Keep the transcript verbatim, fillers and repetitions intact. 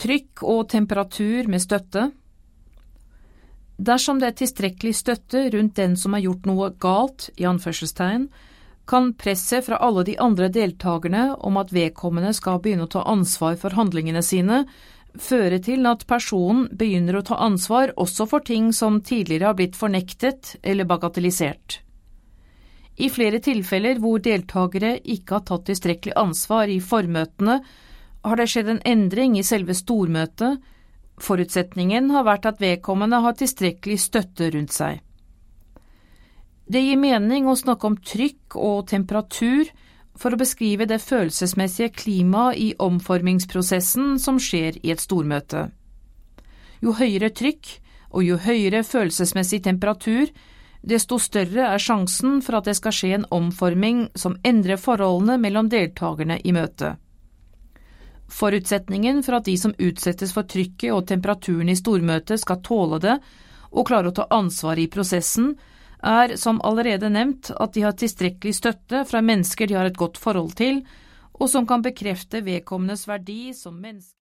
trykk og temperatur med støtte. Dersom det er tilstrekkelig støtte rundt den som har gjort noe galt, i anførselstegn, kan presset fra alle de andre deltagerne om at vedkommende skal begynne å ta ansvar for handlingene sine, føre til at personen begynner å ta ansvar også for ting som tidligere har blitt fornektet eller bagatellisert. I flere tilfeller hvor deltagere ikke har tatt tilstrekkelig ansvar i formøtene, har det skjedd en endring i selve stormøtet. Forutsetningen har vært at vedkommende har tilstrekkelig støtte rundt seg. Det gir mening å snakke om trykk og temperatur for å beskrive det følelsesmessige klimaet i omformingsprosessen som skjer i et stormøte. Jo høyere trykk og jo høyere følelsesmessig temperatur, desto større er sjansen for at det skal skje en omforming som endrer forholdene mellom deltagerne i møtet. Forutsetningen for at de som utsettes for trykket og temperaturen i stormøtet skal tåle det og klare å ta ansvar i prosessen, er, som allerede nevnt, at de har tilstrekkelig støtte fra mennesker de har et godt forhold til, og som kan bekrefte vedkommendes verdi som menneske.